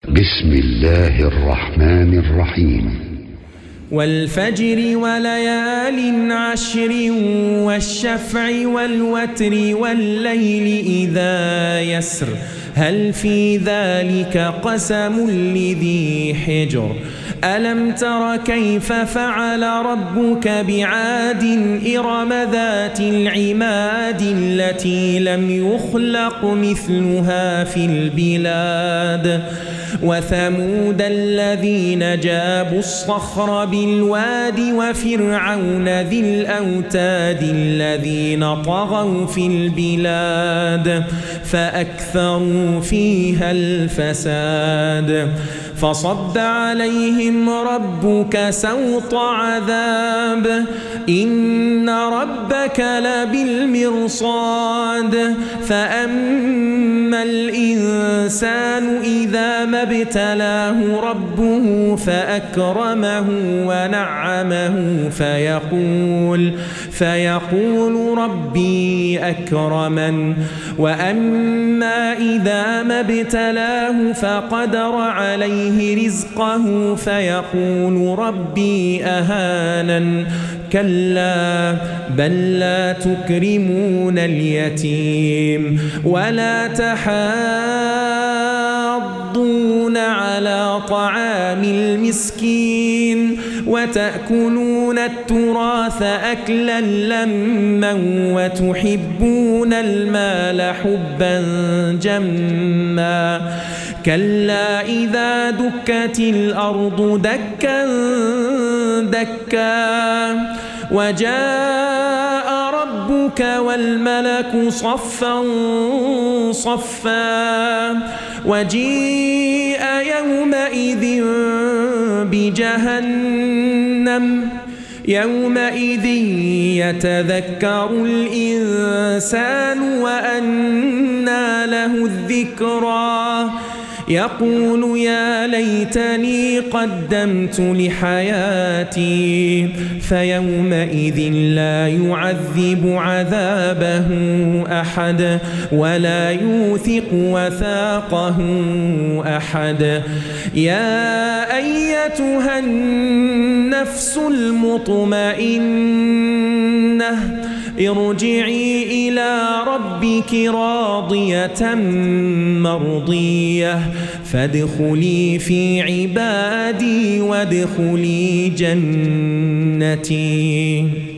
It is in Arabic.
بسم الله الرحمن الرحيم. والفجر وليال عشر والشفع والوتر والليل إذا يسر هل في ذلك قسم لذي حجر ألم تر كيف فعل ربك بعاد إرم ذات العماد التي لم يخلق مثلها في البلاد وثمود الذين جابوا الصخر بالواد وفرعون ذي الأوتاد الذين طغوا في البلاد فأكثروا فيها الفساد فصب عليهم ربك سوط عذاب إن ربك لبالمرصاد فأما الإنسان إذا ما ابتلاه ربه فأكرمه ونعمه فيقول ربي أكرمن وأما إذا ما ابتلاه فقدر عليه رزقه فيقول ربي أهانن كلا بل لا تكرمون اليتيم ولا تحاضون على طعام المسكين وتأكلون التراث أكلا لما وتحبون المال حبا جما كلا إذا دكت الأرض دكا دكا وجاء ربك والملك صفا صفا وجيء يومئذ بجهنم يومئذ يتذكر الإنسان وأنى له الذكرى يقول يا ليتني قدمت لحياتي فيومئذ لا يعذب عذابه أحد ولا يوثق وثاقه أحد يا أيتها النفس المطمئنة ارجعي إلى ربك راضية مرضية فادخلي في عبادي وادخلي جنتي.